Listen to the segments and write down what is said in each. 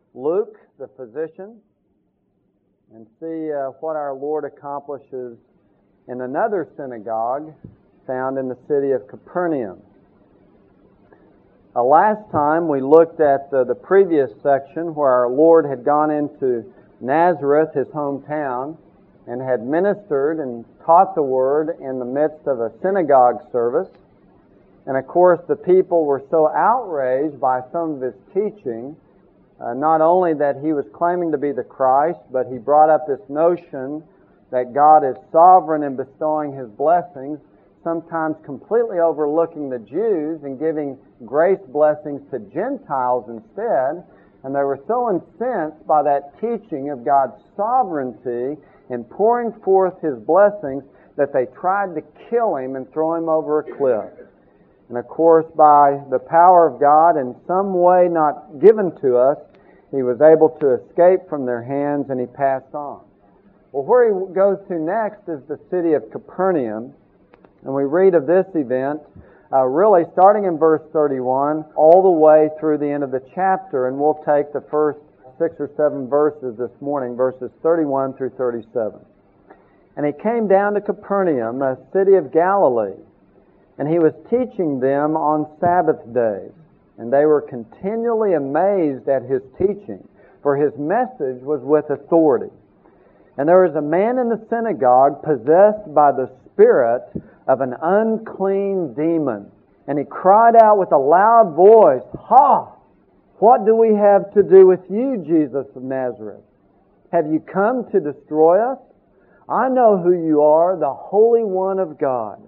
Luke, the physician, and see what our Lord accomplishes in another synagogue found in the city of Capernaum. Last time we looked at the previous section where our Lord had gone into Nazareth, his hometown, and had ministered and taught the Word in the midst of a synagogue service. And of course the people were so outraged by some of his teaching, not only that he was claiming to be the Christ, but he brought up this notion that God is sovereign in bestowing His blessings, sometimes completely overlooking the Jews and giving grace blessings to Gentiles instead. And they were so incensed by that teaching of God's sovereignty in pouring forth His blessings that they tried to kill Him and throw Him over a cliff. And of course, by the power of God, in some way not given to us, He was able to escape from their hands and He passed on. Well, where He goes to next is the city of Capernaum. And we read of this event really starting in verse 31 all the way through the end of the chapter. And we'll take the first 6 or 7 verses this morning, verses 31 through 37. And He came down to Capernaum, a city of Galilee, and He was teaching them on Sabbath days. And they were continually amazed at His teaching, for His message was with authority. And there was a man in the synagogue possessed by the spirit of an unclean demon. And he cried out with a loud voice, "Ha! What do we have to do with you, Jesus of Nazareth? Have you come to destroy us? I know who you are, the Holy One of God."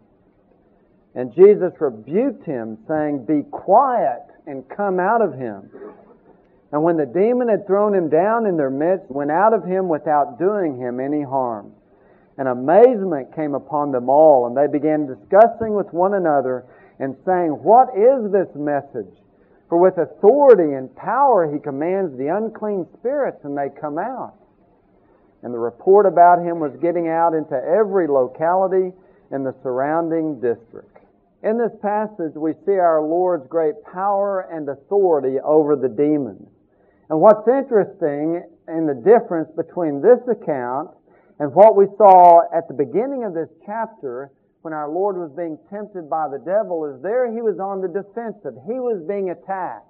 And Jesus rebuked him, saying, "Be quiet and come out of him." And when the demon had thrown him down in their midst, went out of him without doing him any harm. And amazement came upon them all, and they began discussing with one another and saying, "What is this message? For with authority and power He commands the unclean spirits, and they come out." And the report about Him was getting out into every locality in the surrounding district. In this passage we see our Lord's great power and authority over the demons. And what's interesting in the difference between this account and what we saw at the beginning of this chapter when our Lord was being tempted by the devil is there He was on the defensive. He was being attacked.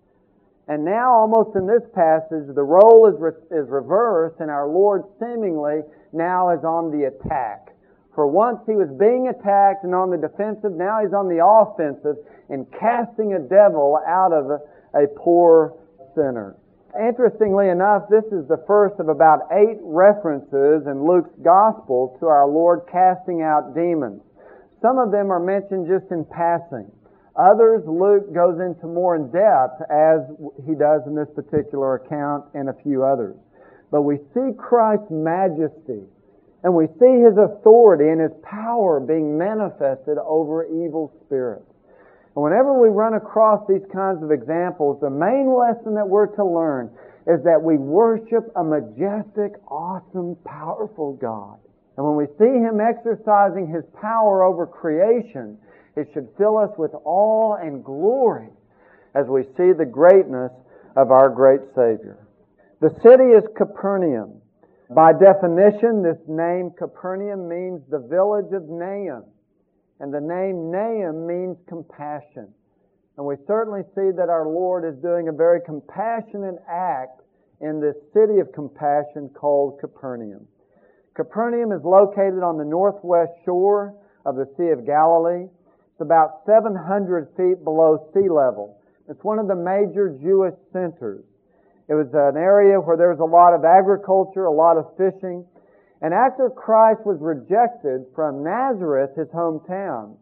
And now almost in this passage the role is reversed and our Lord seemingly now is on the attack. For once He was being attacked and on the defensive, now He's on the offensive and casting a devil out of a poor sinner. Interestingly enough, this is the first of about 8 references in Luke's Gospel to our Lord casting out demons. Some of them are mentioned just in passing. Others, Luke goes into more in depth, as he does in this particular account and a few others. But we see Christ's majesty, and we see His authority and His power being manifested over evil spirits. And whenever we run across these kinds of examples, the main lesson that we're to learn is that we worship a majestic, awesome, powerful God. And when we see Him exercising His power over creation, it should fill us with awe and glory as we see the greatness of our great Savior. The city is Capernaum. By definition, this name Capernaum means the village of Nahum. And the name Nahum means compassion. And we certainly see that our Lord is doing a very compassionate act in this city of compassion called Capernaum. Capernaum is located on the northwest shore of the Sea of Galilee. It's about 700 feet below sea level. It's one of the major Jewish centers. It was an area where there was a lot of agriculture, a lot of fishing. And after Christ was rejected from Nazareth, his hometown,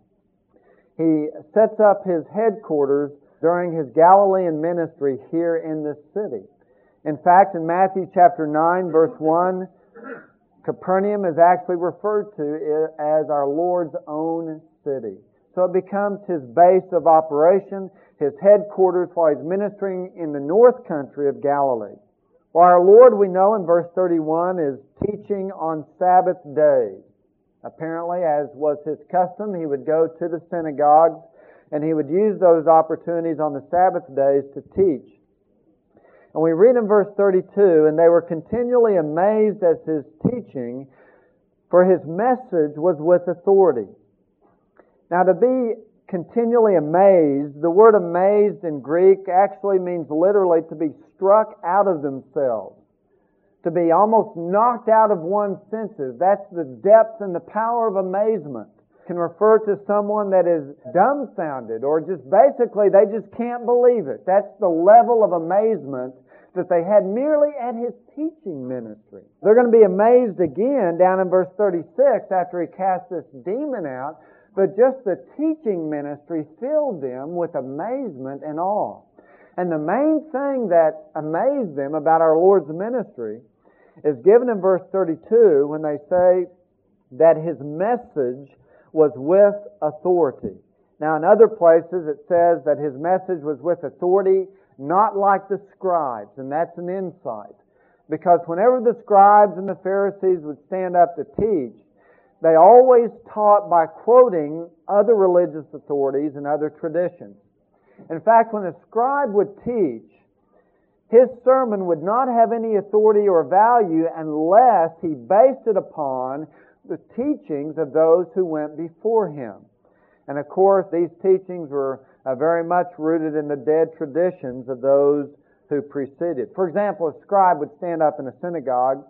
He sets up His headquarters during His Galilean ministry here in this city. In fact, in Matthew chapter 9, verse 1, Capernaum is actually referred to as our Lord's own city. So it becomes His base of operation, His headquarters while He's ministering in the north country of Galilee. Well, our Lord, we know in verse 31, is teaching on Sabbath days. Apparently, as was His custom, He would go to the synagogues and He would use those opportunities on the Sabbath days to teach. And we read in verse 32, "And they were continually amazed at his teaching, for his message was with authority." Now, to be continually amazed, the word amazed in Greek actually means literally to be struck out of themselves, to be almost knocked out of one's senses. That's the depth and the power of amazement. It can refer to someone that is dumbfounded, or just basically they just can't believe it. That's the level of amazement that they had merely at his teaching ministry. They're going to be amazed again down in verse 36 after he cast this demon out, but just the teaching ministry filled them with amazement and awe. And the main thing that amazed them about our Lord's ministry is given in verse 32 when they say that his message was with authority. Now, in other places it says that his message was with authority, not like the scribes, and that's an insight. Because whenever the scribes and the Pharisees would stand up to teach, they always taught by quoting other religious authorities and other traditions. In fact, when a scribe would teach, his sermon would not have any authority or value unless he based it upon the teachings of those who went before him. And of course, these teachings were very much rooted in the dead traditions of those who preceded. For example, a scribe would stand up in a synagogue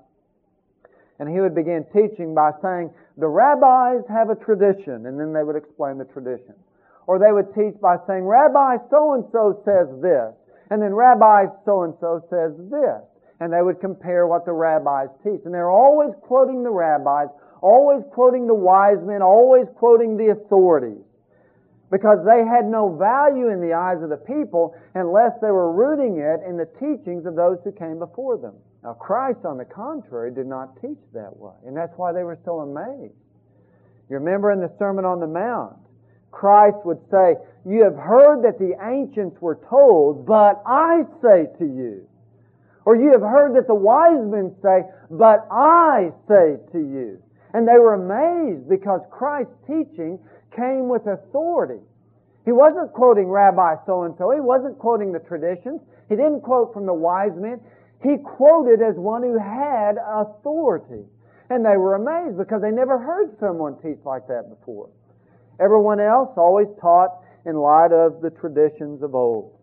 and he would begin teaching by saying, "The rabbis have a tradition," and then they would explain the tradition. Or they would teach by saying, "Rabbi so-and-so says this," and then Rabbi so-and-so says this. And they would compare what the rabbis teach. And they're always quoting the rabbis, always quoting the wise men, always quoting the authorities. Because they had no value in the eyes of the people unless they were rooting it in the teachings of those who came before them. Now, Christ, on the contrary, did not teach that way. And that's why they were so amazed. You remember in the Sermon on the Mount, Christ would say, "You have heard that the ancients were told, but I say to you." Or "You have heard that the wise men say, but I say to you." And they were amazed because Christ's teaching came with authority. He wasn't quoting Rabbi so-and-so. He wasn't quoting the traditions. He didn't quote from the wise men. He quoted as one who had authority. And they were amazed because they never heard someone teach like that before. Everyone else always taught in light of the traditions of old.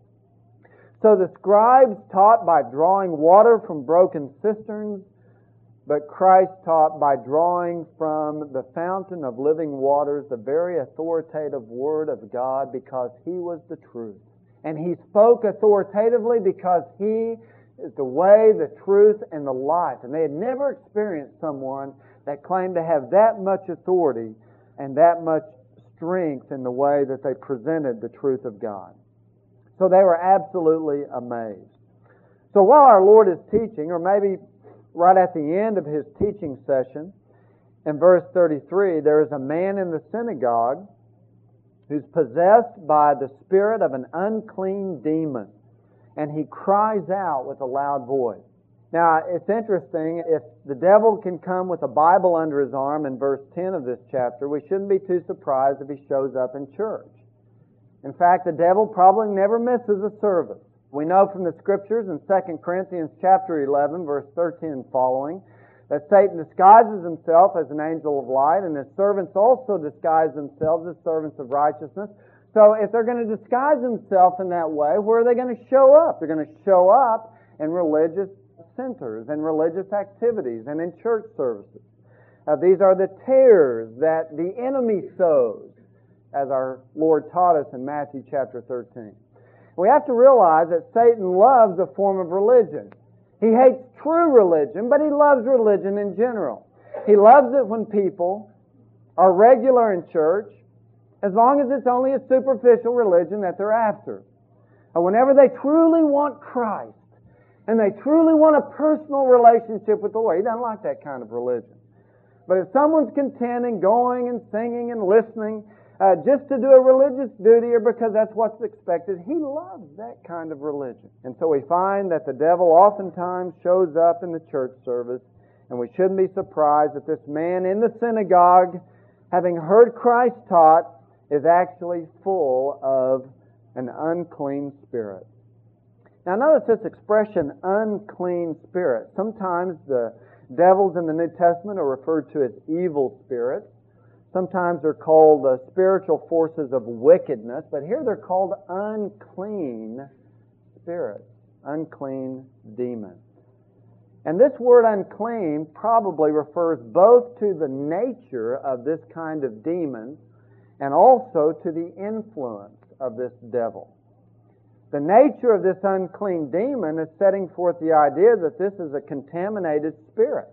So the scribes taught by drawing water from broken cisterns, but Christ taught by drawing from the fountain of living waters, the very authoritative Word of God, because He was the truth. And He spoke authoritatively because He is the way, the truth, and the life. And they had never experienced someone that claimed to have that much authority and that much strength in the way that they presented the truth of God. So they were absolutely amazed. So while our Lord is teaching, or maybe right at the end of His teaching session, in verse 33, there is a man in the synagogue who's possessed by the spirit of an unclean demon, and he cries out with a loud voice. Now, it's interesting, if the devil can come with a Bible under his arm in verse 10 of this chapter, we shouldn't be too surprised if he shows up in church. In fact, the devil probably never misses a service. We know from the Scriptures in 2 Corinthians chapter 11, verse 13 and following, that Satan disguises himself as an angel of light, and his servants also disguise themselves as servants of righteousness. So if they're going to disguise themselves in that way, where are they going to show up? They're going to show up in religious centers and religious activities and in church services. These are the tares that the enemy sows, as our Lord taught us in Matthew chapter 13. We have to realize that Satan loves a form of religion. He hates true religion, but he loves religion in general. He loves it when people are regular in church, as long as it's only a superficial religion that they're after. Or whenever they truly want Christ, and they truly want a personal relationship with the Lord. He doesn't like that kind of religion. But if someone's content in going and singing and listening just to do a religious duty or because that's what's expected, he loves that kind of religion. And so we find that the devil oftentimes shows up in the church service, and we shouldn't be surprised that this man in the synagogue, having heard Christ taught, is actually full of an unclean spirit. Now notice this expression, unclean spirit. Sometimes the devils in the New Testament are referred to as evil spirits. Sometimes they're called spiritual forces of wickedness, but here they're called unclean spirits, unclean demons. And this word unclean probably refers both to the nature of this kind of demon and also to the influence of this devil. The nature of this unclean demon is setting forth the idea that this is a contaminated spirit.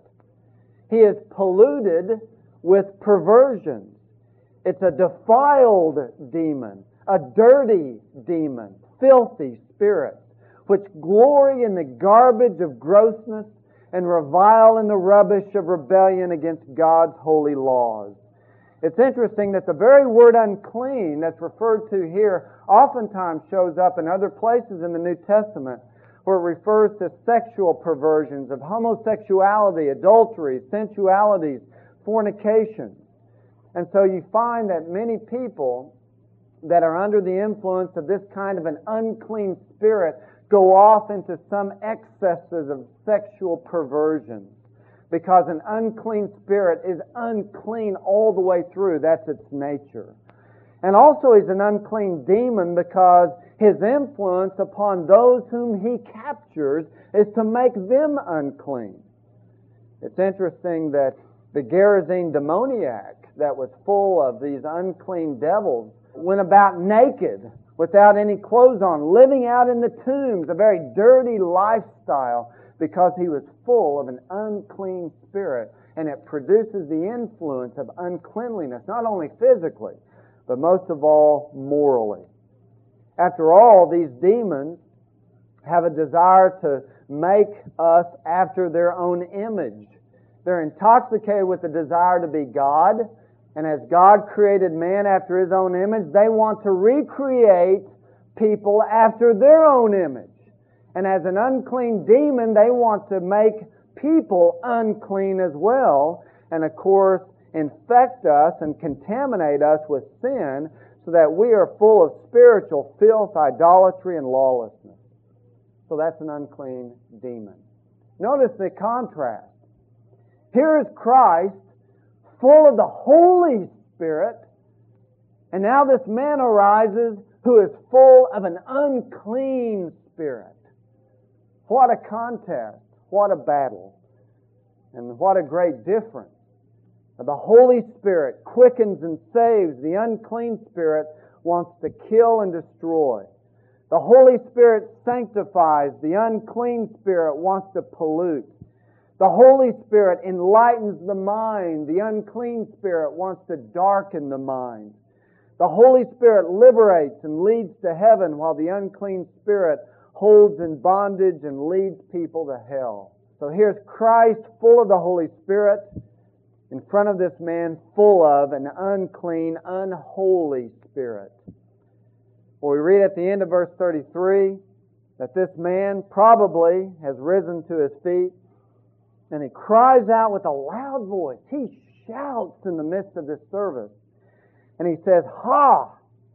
He is polluted with perversions. It's a defiled demon, a dirty demon, filthy spirits, which glory in the garbage of grossness and revile in the rubbish of rebellion against God's holy laws. It's interesting that the very word unclean that's referred to here oftentimes shows up in other places in the New Testament where it refers to sexual perversions of homosexuality, adultery, sensualities, fornication. And so you find that many people that are under the influence of this kind of an unclean spirit go off into some excesses of sexual perversion, because an unclean spirit is unclean all the way through. That's its nature. And also he's an unclean demon because his influence upon those whom he captures is to make them unclean. It's interesting that the Gerasene demoniac that was full of these unclean devils went about naked, without any clothes on, living out in the tombs, a very dirty lifestyle, because he was full of an unclean spirit. And it produces the influence of uncleanliness, not only physically, but most of all morally. After all, these demons have a desire to make us after their own image. They're intoxicated with the desire to be God, and as God created man after His own image, they want to recreate people after their own image. And as an unclean demon, they want to make people unclean as well, and of course infect us and contaminate us with sin so that we are full of spiritual filth, idolatry, and lawlessness. So that's an unclean demon. Notice the contrast. Here is Christ, full of the Holy Spirit, and now this man arises who is full of an unclean spirit. What a contest, what a battle, and what a great difference. The Holy Spirit quickens and saves. The unclean spirit wants to kill and destroy. The Holy Spirit sanctifies. The unclean spirit wants to pollute. The Holy Spirit enlightens the mind. The unclean spirit wants to darken the mind. The Holy Spirit liberates and leads to heaven, while the unclean spirit holds in bondage and leads people to hell. So here's Christ full of the Holy Spirit in front of this man full of an unclean, unholy spirit. Well, we read at the end of verse 33 that this man probably has risen to his feet, and he cries out with a loud voice. He shouts in the midst of this service. And he says, "Ha!"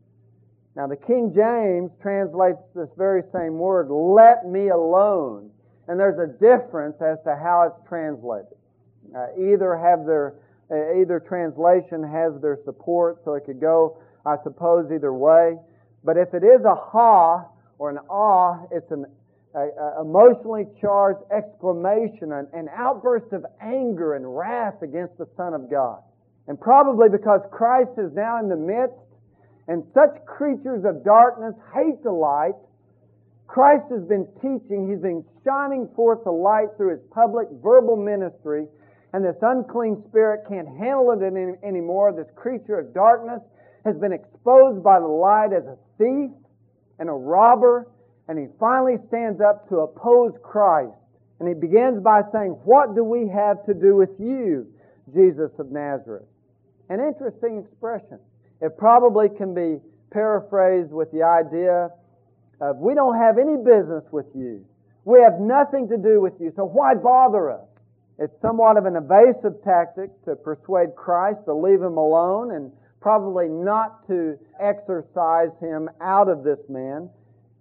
Now the King James translates this very same word, "let me alone." And there's a difference as to how it's translated. Either translation has their support, so it could go, I suppose, either way. But if it is a ha or an ah, it's an emotionally charged exclamation, an outburst of anger and wrath against the Son of God. And probably because Christ is now in the midst, and such creatures of darkness hate the light, Christ has been teaching, He's been shining forth the light through His public verbal ministry, and this unclean spirit can't handle it anymore. This creature of darkness has been exposed by the light as a thief and a robber, and he finally stands up to oppose Christ. And he begins by saying, "What do we have to do with you, Jesus of Nazareth?" An interesting expression. It probably can be paraphrased with the idea of, "We don't have any business with you. We have nothing to do with you, so why bother us?" It's somewhat of an evasive tactic to persuade Christ to leave him alone and probably not to exorcise him out of this man.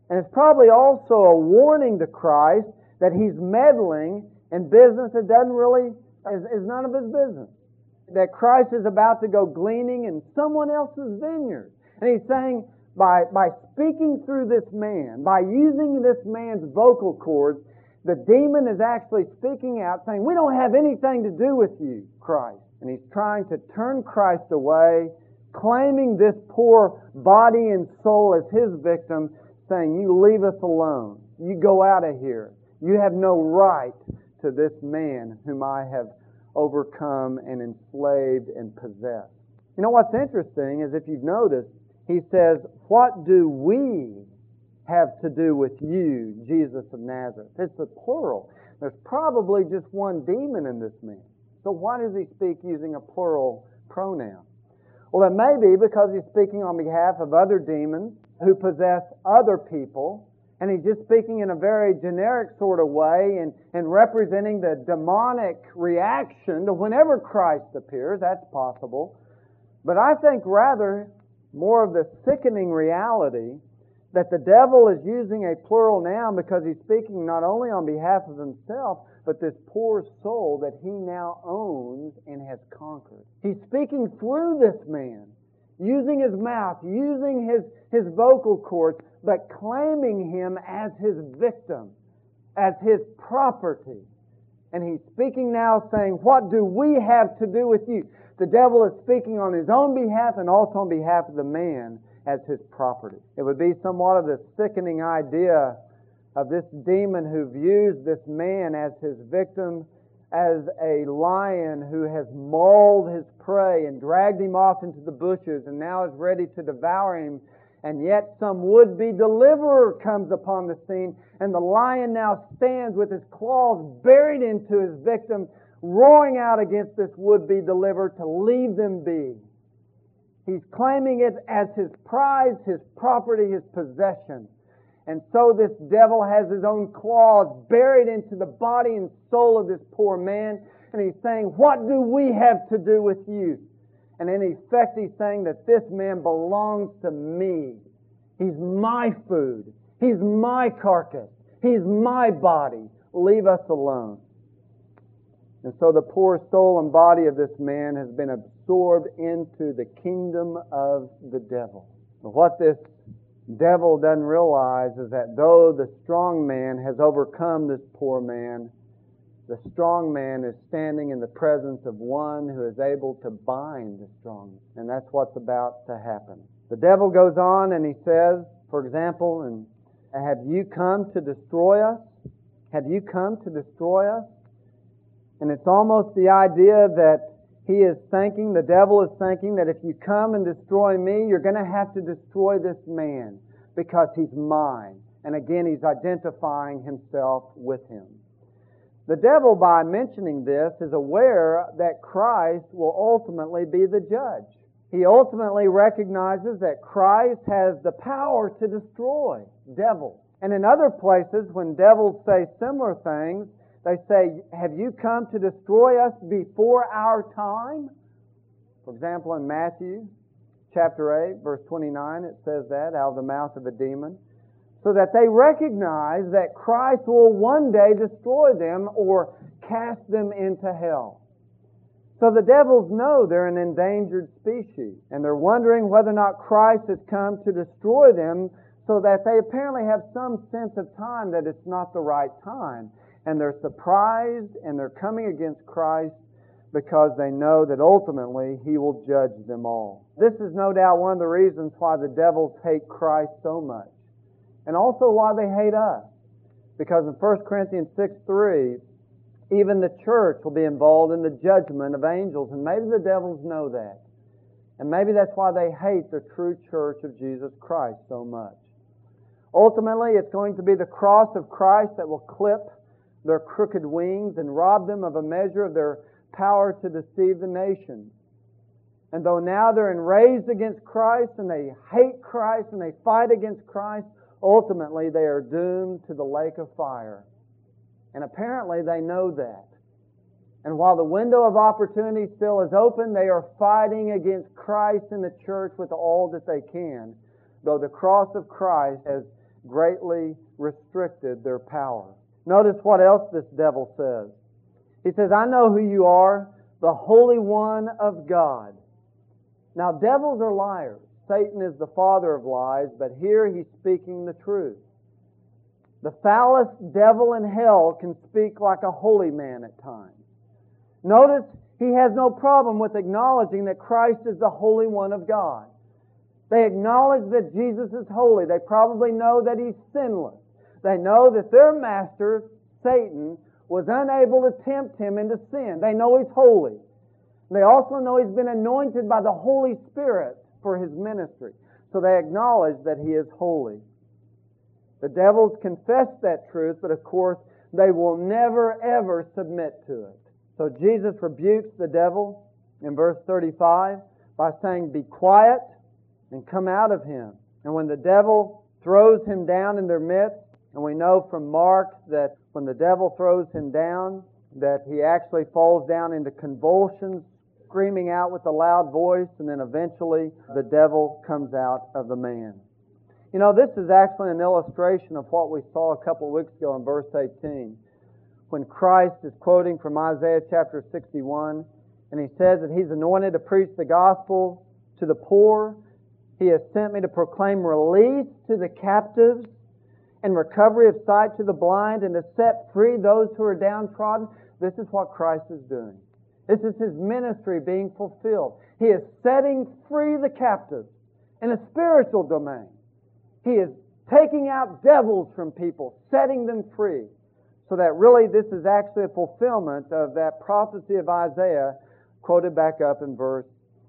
And it's probably also a warning to Christ that He's meddling in business that doesn't really, is none of His business. That Christ is about to go gleaning in someone else's vineyard. And He's saying, by speaking through this man, by using this man's vocal cords, the demon is actually speaking out, saying, we don't have anything to do with you, Christ. And he's trying to turn Christ away, claiming this poor body and soul as his victim, saying, you leave us alone. You go out of here. You have no right to this man whom I have overcome and enslaved and possessed. You know what's interesting is if you've noticed, he says, what do we have to do with you, Jesus of Nazareth? It's a plural. There's probably just one demon in this man. So why does he speak using a plural pronoun? Well, it may be because he's speaking on behalf of other demons who possess other people, and he's just speaking in a very generic sort of way and representing the demonic reaction to whenever Christ appears. That's possible. But I think rather more of the sickening reality that the devil is using a plural noun because he's speaking not only on behalf of himself, but this poor soul that he now owns and has conquered. He's speaking through this man, using his mouth, using his vocal cords, but claiming him as his victim, as his property. And he's speaking now saying, what do we have to do with you? The devil is speaking on his own behalf and also on behalf of the man as his property. It would be somewhat of the sickening idea of this demon who views this man as his victim, as a lion who has mauled his prey and dragged him off into the bushes and now is ready to devour him. And yet some would-be deliverer comes upon the scene, and the lion now stands with his claws buried into his victim, roaring out against this would-be deliverer to leave them be. He's claiming it as his prize, his property, his possession. And so this devil has his own claws buried into the body and soul of this poor man, and he's saying, what do we have to do with you? And in effect, he's saying that this man belongs to me. He's my food. He's my carcass. He's my body. Leave us alone. And so the poor soul and body of this man has been absorbed into the kingdom of the devil. But what this devil doesn't realize is that though the strong man has overcome this poor man, the strong man is standing in the presence of one who is able to bind the strong man. And that's what's about to happen. The devil goes on and he says, for example, and have you come to destroy us? Have you come to destroy us? And it's almost the idea that he is thinking, the devil is thinking, that if you come and destroy me, you're going to have to destroy this man because he's mine. And again, he's identifying himself with him. The devil, by mentioning this, is aware that Christ will ultimately be the judge. He ultimately recognizes that Christ has the power to destroy devils. And in other places, when devils say similar things, they say, have you come to destroy us before our time? For example, in Matthew chapter 8, verse 29, it says that, out of the mouth of a demon. So that they recognize that Christ will one day destroy them or cast them into hell. So the devils know they're an endangered species, and they're wondering whether or not Christ has come to destroy them, so that they apparently have some sense of time that it's not the right time. And they're surprised and they're coming against Christ because they know that ultimately He will judge them all. This is no doubt one of the reasons why the devils hate Christ so much. And also why they hate us. Because in 1 Corinthians 6:3, even the church will be involved in the judgment of angels. And maybe the devils know that. And maybe that's why they hate the true church of Jesus Christ so much. Ultimately, it's going to be the cross of Christ that will clip their crooked wings and rob them of a measure of their power to deceive the nations. And though now they're enraged against Christ and they hate Christ and they fight against Christ, ultimately they are doomed to the lake of fire. And apparently they know that. And while the window of opportunity still is open, they are fighting against Christ and the church with all that they can. Though the cross of Christ has greatly restricted their power. Notice what else this devil says. He says, I know who you are, the Holy One of God. Now, devils are liars. Satan is the father of lies, but here he's speaking the truth. The foulest devil in hell can speak like a holy man at times. Notice he has no problem with acknowledging that Christ is the Holy One of God. They acknowledge that Jesus is holy. They probably know that He's sinless. They know that their master, Satan, was unable to tempt Him into sin. They know He's holy. They also know He's been anointed by the Holy Spirit for His ministry. So they acknowledge that He is holy. The devils confess that truth, but of course they will never ever submit to it. So Jesus rebukes the devil in verse 35 by saying, be quiet and come out of him. And when the devil throws him down in their midst, and we know from Mark that when the devil throws him down, that he actually falls down into convulsions, screaming out with a loud voice, and then eventually the devil comes out of the man. You know, this is actually an illustration of what we saw a couple of weeks ago in verse 18, when Christ is quoting from Isaiah chapter 61, and He says that He's anointed to preach the gospel to the poor. He has sent Me to proclaim release to the captives and recovery of sight to the blind, and to set free those who are downtrodden. This is what Christ is doing. This is His ministry being fulfilled. He is setting free the captives in a spiritual domain. He is taking out devils from people, setting them free. So that really this is actually a fulfillment of that prophecy of Isaiah quoted back up in verse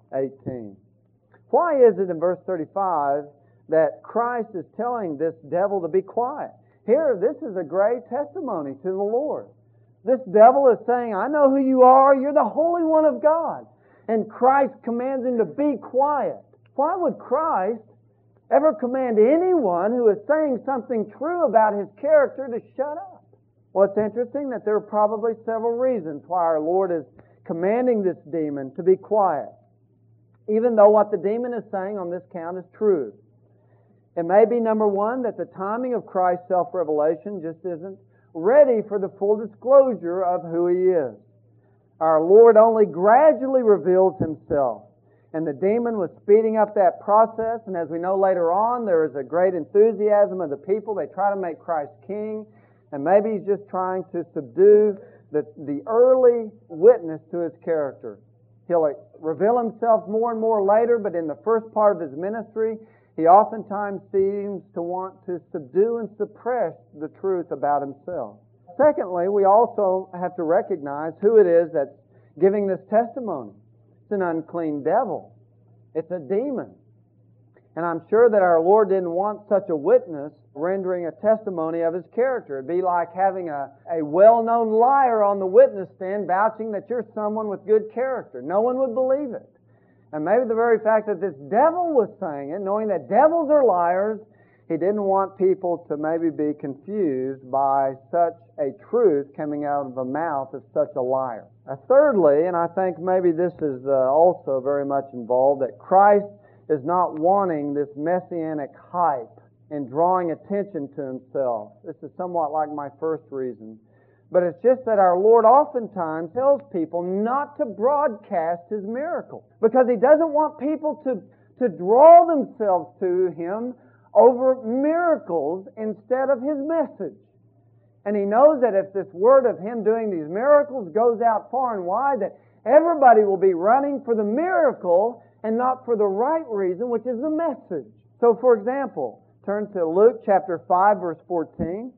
18. Why is it in verse 35 that Christ is telling this devil to be quiet? Here, this is a great testimony to the Lord. This devil is saying, I know who you are, you're the Holy One of God. And Christ commands him to be quiet. Why would Christ ever command anyone who is saying something true about His character to shut up? Well, it's interesting that there are probably several reasons why our Lord is commanding this demon to be quiet, even though what the demon is saying on this count is true. It may be, number one, that the timing of Christ's self-revelation just isn't ready for the full disclosure of who He is. Our Lord only gradually reveals Himself, and the demon was speeding up that process, and as we know later on, there is a great enthusiasm of the people. They try to make Christ king, and maybe he's just trying to subdue the early witness to His character. He'll reveal Himself more and more later, but in the first part of His ministry, He oftentimes seems to want to subdue and suppress the truth about Himself. Secondly, we also have to recognize who it is that's giving this testimony. It's an unclean devil. It's a demon. And I'm sure that our Lord didn't want such a witness rendering a testimony of His character. It'd be like having a well-known liar on the witness stand vouching that you're someone with good character. No one would believe it. And maybe the very fact that this devil was saying it, knowing that devils are liars, He didn't want people to maybe be confused by such a truth coming out of the mouth of such a liar. Thirdly, and I think maybe this is also very much involved, that Christ is not wanting this messianic hype and drawing attention to Himself. This is somewhat like my first reason. But it's just that our Lord oftentimes tells people not to broadcast His miracles, because He doesn't want people to draw themselves to Him over miracles instead of His message. And He knows that if this word of Him doing these miracles goes out far and wide, that everybody will be running for the miracle and not for the right reason, which is the message. So, for example, turn to Luke chapter 5, verse 14.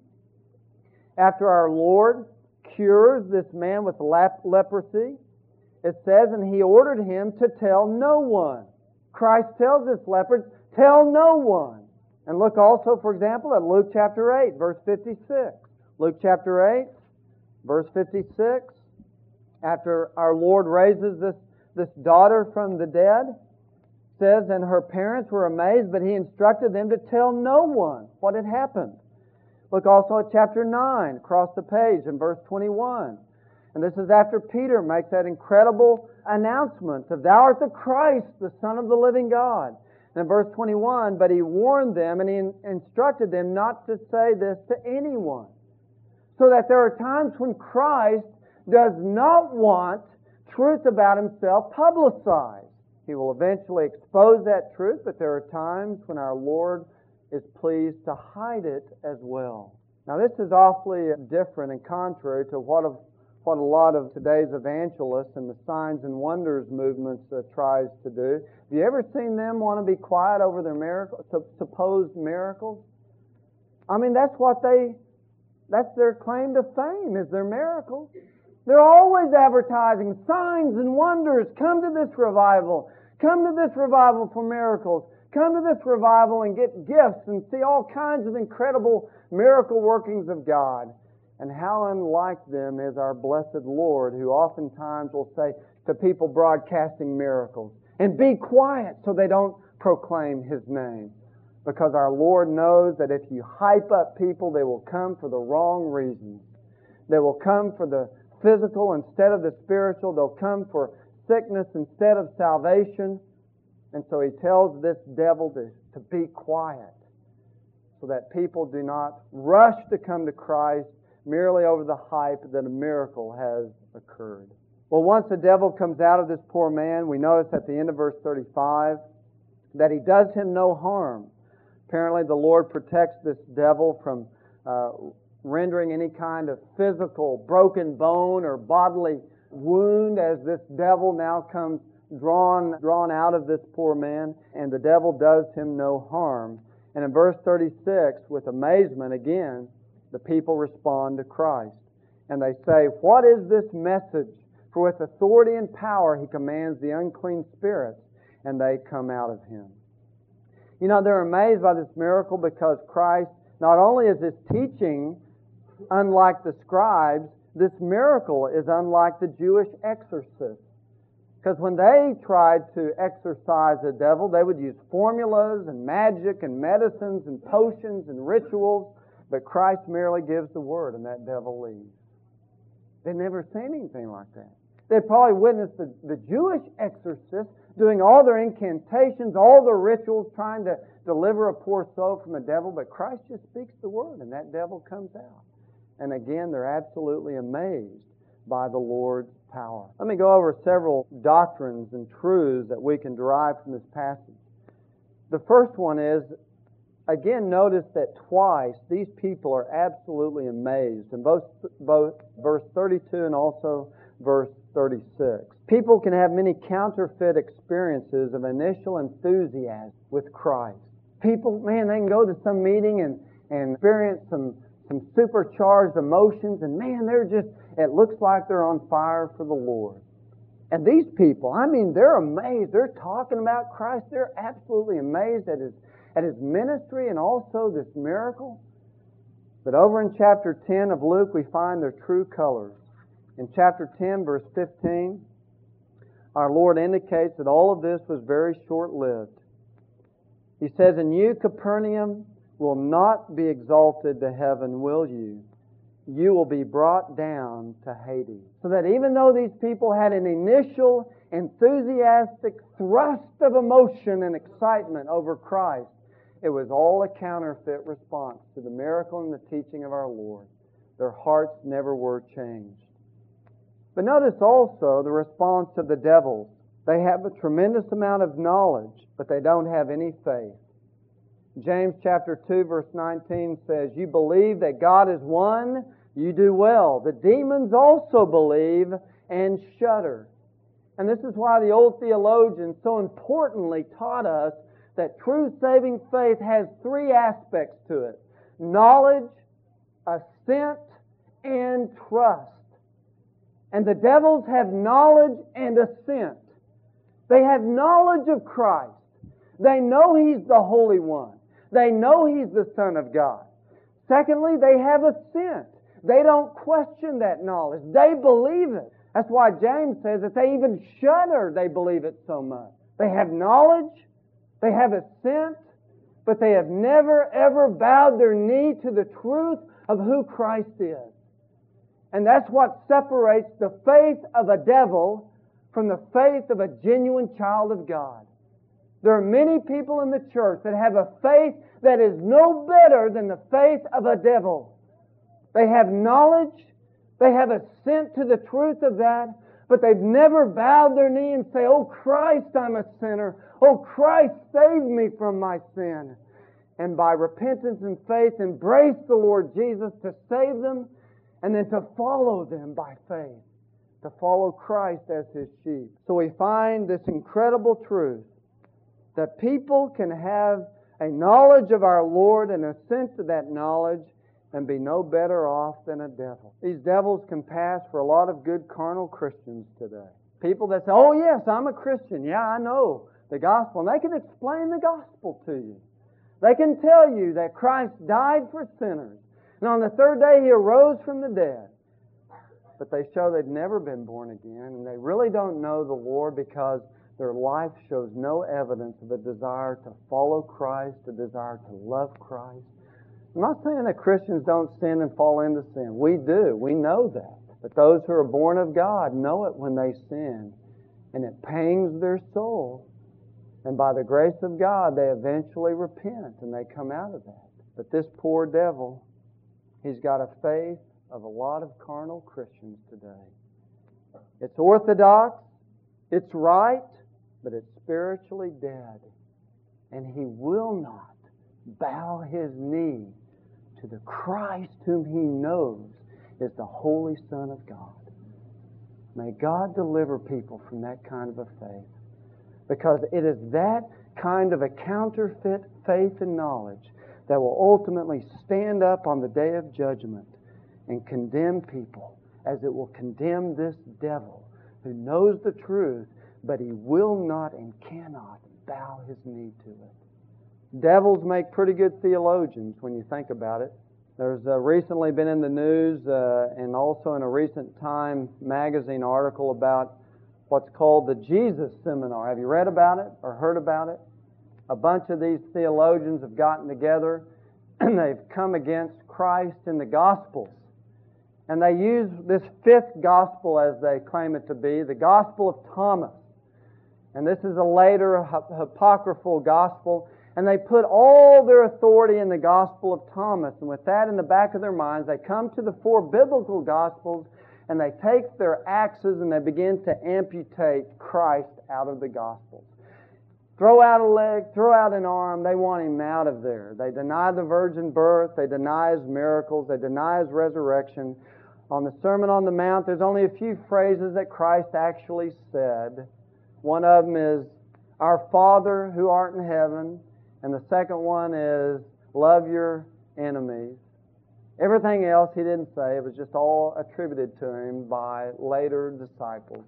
After our Lord cures this man with leprosy, it says, and He ordered him to tell no one. Christ tells this leper, tell no one. And look also, for example, at Luke chapter 8, verse 56. Luke chapter 8, verse 56. After our Lord raises this daughter from the dead, says, and her parents were amazed, but He instructed them to tell no one what had happened. Look also at chapter 9, across the page in verse 21. And this is after Peter makes that incredible announcement of, Thou art the Christ, the Son of the living God. And in verse 21, but He warned them and He instructed them not to say this to anyone. So that there are times when Christ does not want truth about Himself publicized. He will eventually expose that truth, but there are times when our Lord is pleased to hide it as well. Now this is awfully different and contrary to what a lot of today's evangelists and the signs and wonders movements tries to do. Have you ever seen them want to be quiet over their supposed miracles? I mean, that's their claim to fame, is their miracles. They're always advertising signs and wonders. Come to this revival. Come to this revival for miracles. Come to this revival and get gifts and see all kinds of incredible miracle workings of God. And how unlike them is our blessed Lord, who oftentimes will say to people broadcasting miracles, and be quiet so they don't proclaim His name. Because our Lord knows that if you hype up people, they will come for the wrong reasons. They will come for the physical instead of the spiritual. They'll come for sickness instead of salvation. And so He tells this devil to be quiet so that people do not rush to come to Christ merely over the hype that a miracle has occurred. Well, once the devil comes out of this poor man, we notice at the end of verse 35 that he does him no harm. Apparently the Lord protects this devil from rendering any kind of physical broken bone or bodily wound as this devil now comes drawn out of this poor man, and the devil does him no harm. And in verse 36, with amazement again, the people respond to Christ. And they say, what is this message? For with authority and power He commands the unclean spirits, and they come out of him. You know, they're amazed by this miracle because Christ, not only is His teaching unlike the scribes, this miracle is unlike the Jewish exorcists. Because when they tried to exorcise the devil, they would use formulas and magic and medicines and potions and rituals. But Christ merely gives the word and that devil leaves. They'd never seen anything like that. They'd probably witnessed the Jewish exorcists doing all their incantations, all their rituals, trying to deliver a poor soul from the devil. But Christ just speaks the word and that devil comes out. And again, they're absolutely amazed by the Lord's power. Let me go over several doctrines and truths that we can derive from this passage. The first one is, again, notice that twice these people are absolutely amazed in both verse 32 and also verse 36. People can have many counterfeit experiences of initial enthusiasm with Christ. People, man, they can go to some meeting and experience some supercharged emotions, and man, it looks like they're on fire for the Lord. And these people, I mean, they're amazed. They're talking about Christ. They're absolutely amazed at His ministry and also this miracle. But over in chapter 10 of Luke, we find their true colors. In chapter 10, verse 15, our Lord indicates that all of this was very short-lived. He says, and you, Capernaum, will not be exalted to heaven, will you? You will be brought down to Hades. So that even though these people had an initial enthusiastic thrust of emotion and excitement over Christ, it was all a counterfeit response to the miracle and the teaching of our Lord. Their hearts never were changed. But notice also the response of the devils. They have a tremendous amount of knowledge, but they don't have any faith. James chapter 2 verse 19 says, you believe that God is one, you do well. The demons also believe and shudder. And this is why the old theologians so importantly taught us that true saving faith has three aspects to it: knowledge, assent, and trust. And the devils have knowledge and assent. They have knowledge of Christ. They know He's the Holy One. They know He's the Son of God. Secondly, they have assent. They don't question that knowledge. They believe it. That's why James says that they even shudder, they believe it so much. They have knowledge, they have assent, but they have never ever bowed their knee to the truth of who Christ is. And that's what separates the faith of a devil from the faith of a genuine child of God. There are many people in the church that have a faith that is no better than the faith of a devil. They have knowledge, they have assent to the truth of that, but they've never bowed their knee and say, "Oh Christ, I'm a sinner. Oh Christ, save me from my sin." And by repentance and faith, embrace the Lord Jesus to save them, and then to follow them by faith, to follow Christ as His sheep. So we find this incredible truth that people can have a knowledge of our Lord and assent to that knowledge and be no better off than a devil. These devils can pass for a lot of good carnal Christians today. People that say, "Oh yes, I'm a Christian. Yeah, I know the gospel." And they can explain the gospel to you. They can tell you that Christ died for sinners, and on the third day He arose from the dead. But they show they've never been born again, and they really don't know the Lord because their life shows no evidence of a desire to follow Christ, a desire to love Christ. I'm not saying that Christians don't sin and fall into sin. We do. We know that. But those who are born of God know it when they sin, and it pains their soul. And by the grace of God, they eventually repent and they come out of that. But this poor devil, he's got a faith of a lot of carnal Christians today. It's orthodox, it's right, but it's spiritually dead. And he will not bow his knee to the Christ whom he knows is the Holy Son of God. May God deliver people from that kind of a faith. Because it is that kind of a counterfeit faith and knowledge that will ultimately stand up on the day of judgment and condemn people, as it will condemn this devil who knows the truth, but he will not and cannot bow his knee to it. Devils make pretty good theologians when you think about it. There's recently been in the news and also in a recent Time magazine article about what's called the Jesus Seminar. Have you read about it or heard about it? A bunch of these theologians have gotten together and they've come against Christ in the Gospels. And they use this fifth gospel, as they claim it to be, the Gospel of Thomas. And this is a later apocryphal gospel. And they put all their authority in the Gospel of Thomas. And with that in the back of their minds, they come to the four biblical Gospels and they take their axes and they begin to amputate Christ out of the Gospels. Throw out a leg, throw out an arm, they want Him out of there. They deny the virgin birth, they deny His miracles, they deny His resurrection. On the Sermon on the Mount, there's only a few phrases that Christ actually said. One of them is, "Our Father who art in heaven," and the second one is, "Love your enemies." Everything else He didn't say. It was just all attributed to Him by later disciples.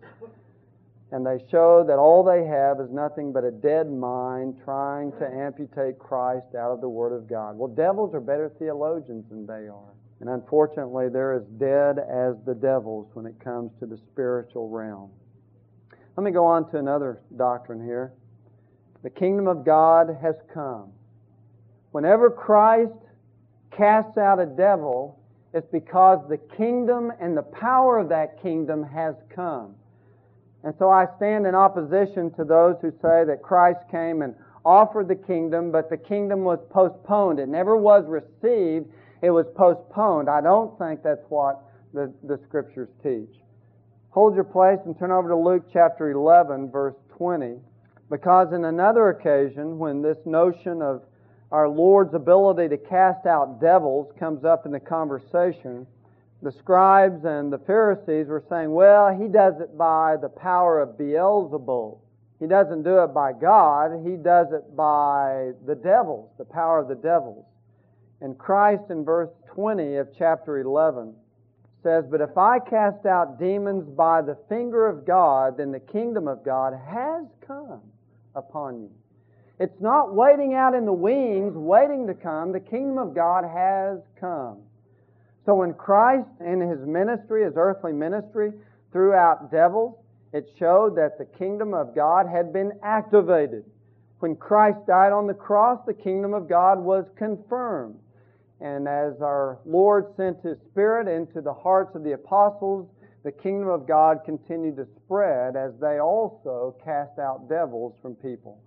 And they show that all they have is nothing but a dead mind trying to amputate Christ out of the Word of God. Well, devils are better theologians than they are. And unfortunately, they're as dead as the devils when it comes to the spiritual realm. Let me go on to another doctrine here. The kingdom of God has come. Whenever Christ casts out a devil, it's because the kingdom and the power of that kingdom has come. And so I stand in opposition to those who say that Christ came and offered the kingdom, but the kingdom was postponed. It never was received. It was postponed. I don't think that's what the Scriptures teach. Hold your place and turn over to Luke chapter 11, verse 20. Because in another occasion, when this notion of our Lord's ability to cast out devils comes up in the conversation, the scribes and the Pharisees were saying, well, He does it by the power of Beelzebul. He doesn't do it by God. He does it by the devils, the power of the devils. And Christ in verse 20 of chapter 11 says, "But if I cast out demons by the finger of God, then the kingdom of God has come upon you." It's not waiting out in the wings, waiting to come. The kingdom of God has come. So when Christ in His ministry, His earthly ministry, threw out devils, it showed that the kingdom of God had been activated. When Christ died on the cross, the kingdom of God was confirmed. And as our Lord sent His Spirit into the hearts of the apostles, the kingdom of God continued to spread as they also cast out devils from people.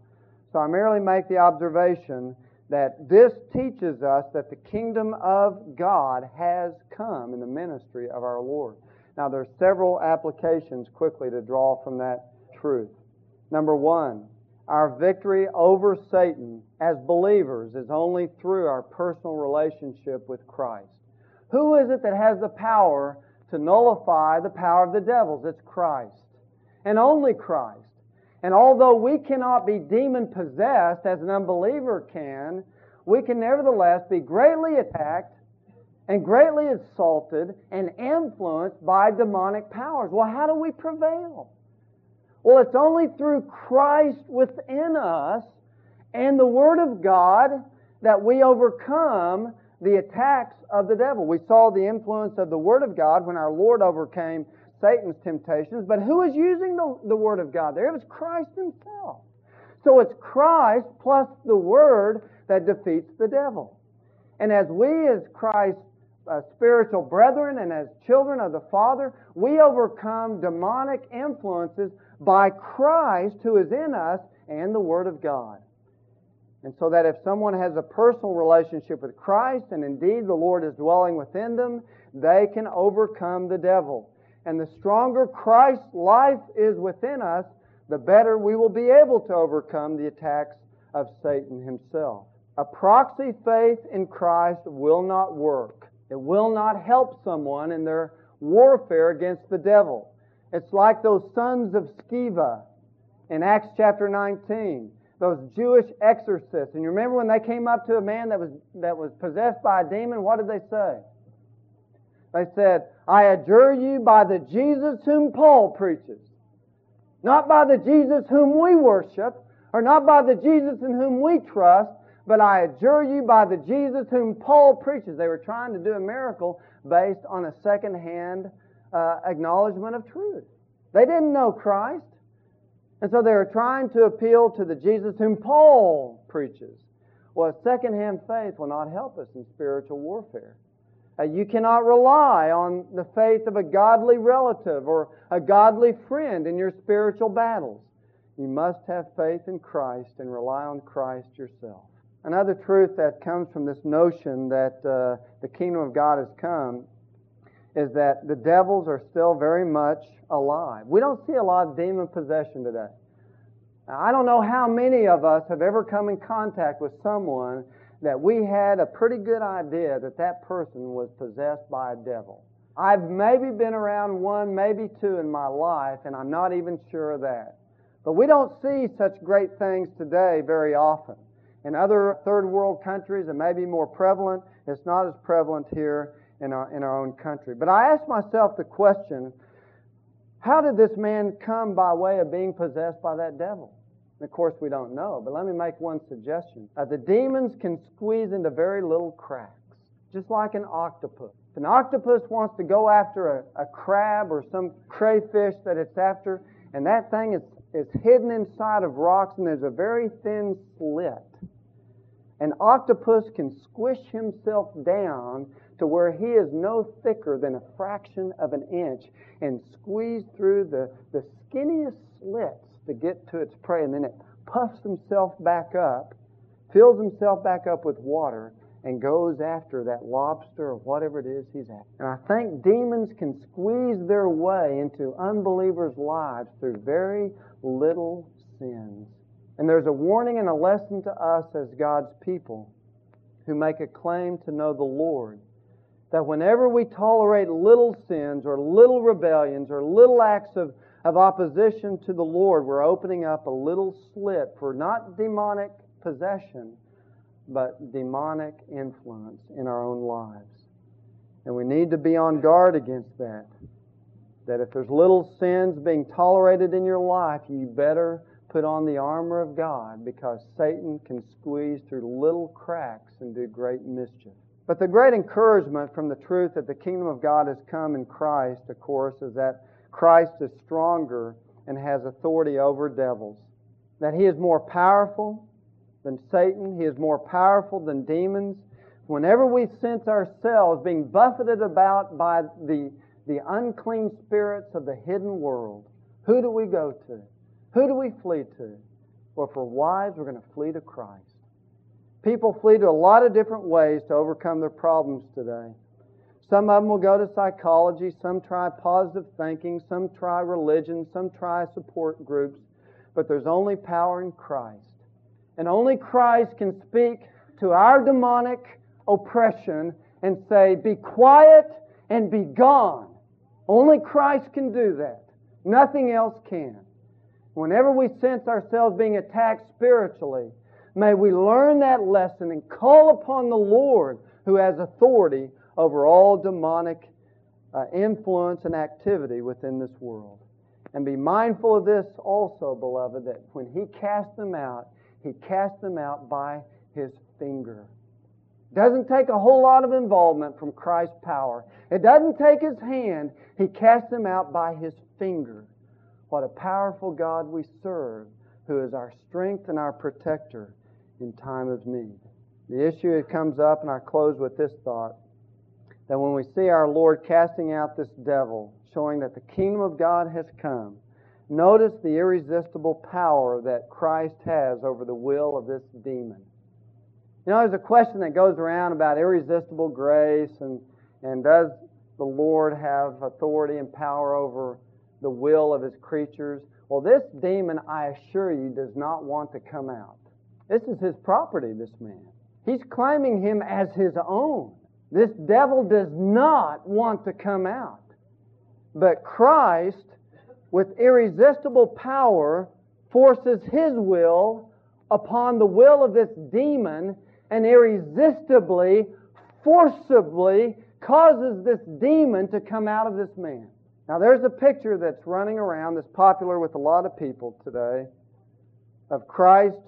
So I merely make the observation that this teaches us that the kingdom of God has come in the ministry of our Lord. Now, there are several applications quickly to draw from that truth. Number one, our victory over Satan as believers is only through our personal relationship with Christ. Who is it that has the power to nullify the power of the devils? It's Christ. And only Christ. And although we cannot be demon-possessed as an unbeliever can, we can nevertheless be greatly attacked and greatly assaulted and influenced by demonic powers. Well, how do we prevail? Well, it's only through Christ within us and the Word of God that we overcome the attacks of the devil. We saw the influence of the Word of God when our Lord overcame Satan's temptations, but who is using the Word of God there? It was Christ Himself. So it's Christ plus the Word that defeats the devil. And as we as Christ's spiritual brethren and as children of the Father, we overcome demonic influences by Christ who is in us and the Word of God. And so that if someone has a personal relationship with Christ, and indeed the Lord is dwelling within them, they can overcome the devil. And the stronger Christ's life is within us, the better we will be able to overcome the attacks of Satan himself. A proxy faith in Christ will not work. It will not help someone in their warfare against the devil. It's like those sons of Sceva in Acts chapter 19, those Jewish exorcists. And you remember when they came up to a man that was possessed by a demon, what did they say? They said, I adjure you by the Jesus whom Paul preaches. Not by the Jesus whom we worship, or not by the Jesus in whom we trust, but I adjure you by the Jesus whom Paul preaches. They were trying to do a miracle based on a second-hand acknowledgement of truth. They didn't know Christ, and so they were trying to appeal to the Jesus whom Paul preaches. Well, second-hand faith will not help us in spiritual warfare. You cannot rely on the faith of a godly relative or a godly friend in your spiritual battles. You must have faith in Christ and rely on Christ yourself. Another truth that comes from this notion that the kingdom of God has come is that the devils are still very much alive. We don't see a lot of demon possession today. Now, I don't know how many of us have ever come in contact with someone that we had a pretty good idea that that person was possessed by a devil. I've maybe been around one, maybe two in my life, and I'm not even sure of that. But we don't see such great things today very often. In other third world countries, it may be more prevalent. It's not as prevalent here in our own country. But I ask myself the question, how did this man come by way of being possessed by that devil? And of course, we don't know, but let me make one suggestion. The demons can squeeze into very little cracks, just like an octopus. If an octopus wants to go after a crab or some crayfish that it's after, and that thing is hidden inside of rocks and there's a very thin slit, an octopus can squish himself down to where he is no thicker than a fraction of an inch and squeeze through the skinniest slits to get to its prey, and then it puffs himself back up, fills himself back up with water, and goes after that lobster or whatever it is he's after. And I think demons can squeeze their way into unbelievers' lives through very little sins. And there's a warning and a lesson to us as God's people who make a claim to know the Lord, that whenever we tolerate little sins or little rebellions or little acts of opposition to the Lord, we're opening up a little slit for not demonic possession, but demonic influence in our own lives. And we need to be on guard against that. That if there's little sins being tolerated in your life, you better put on the armor of God, because Satan can squeeze through little cracks and do great mischief. But the great encouragement from the truth that the kingdom of God has come in Christ, of course, is that Christ is stronger and has authority over devils. That He is more powerful than Satan. He is more powerful than demons. Whenever we sense ourselves being buffeted about by the unclean spirits of the hidden world, who do we go to? Who do we flee to? or if we're wise, we're going to flee to Christ. People flee to a lot of different ways to overcome their problems today. Some of them will go to psychology, some try positive thinking, some try religion, some try support groups, but there's only power in Christ. And only Christ can speak to our demonic oppression and say, be quiet and be gone. Only Christ can do that. Nothing else can. Whenever we sense ourselves being attacked spiritually, may we learn that lesson and call upon the Lord who has authority over all demonic influence and activity within this world. And be mindful of this also, beloved, that when He cast them out, He cast them out by His finger. It doesn't take a whole lot of involvement from Christ's power. It doesn't take His hand. He cast them out by His finger. What a powerful God we serve, who is our strength and our protector in time of need. The issue that comes up, and I close with this thought, that when we see our Lord casting out this devil, showing that the kingdom of God has come, notice the irresistible power that Christ has over the will of this demon. You know, there's a question that goes around about irresistible grace and does the Lord have authority and power over the will of His creatures? Well, this demon, I assure you, does not want to come out. This is his property, this man. He's claiming him as his own. This devil does not want to come out. But Christ, with irresistible power, forces His will upon the will of this demon and irresistibly, forcibly causes this demon to come out of this man. Now there's a picture that's running around that's popular with a lot of people today of Christ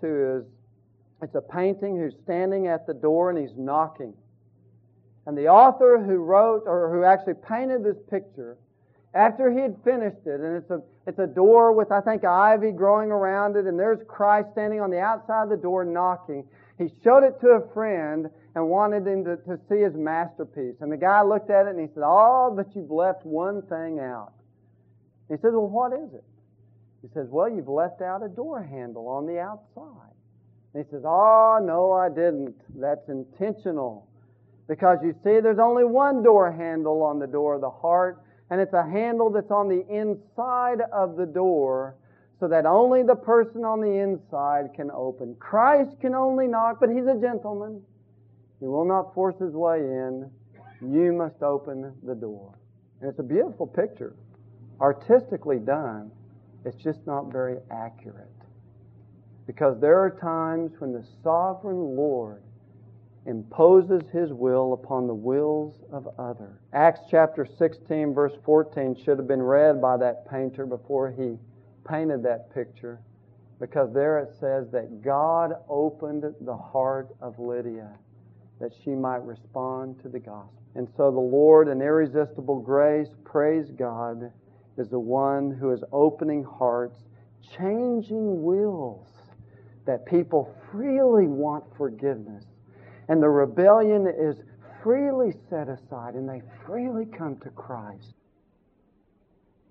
it's a painting who's standing at the door and He's knocking. And the author who wrote, or who actually painted this picture, after he had finished it, and it's a door with, I think, ivy growing around it, and there's Christ standing on the outside of the door knocking. He showed it to a friend and wanted him to see his masterpiece. And the guy looked at it and he said, "Oh, but you've left one thing out." He said, "Well, what is it?" He says, "Well, you've left out a door handle on the outside." And he says, "Oh, no, I didn't. That's intentional. Because you see, there's only one door handle on the door of the heart, and it's a handle that's on the inside of the door, so that only the person on the inside can open. Christ can only knock, but He's a gentleman. He will not force His way in. You must open the door." And it's a beautiful picture. Artistically done. It's just not very accurate. Because there are times when the sovereign Lord imposes His will upon the wills of others. Acts chapter 16 verse 14 should have been read by that painter before he painted that picture, because there it says that God opened the heart of Lydia that she might respond to the gospel. And so the Lord, in irresistible grace, praise God, is the one who is opening hearts, changing wills, that people freely want forgiveness. And the rebellion is freely set aside, and they freely come to Christ.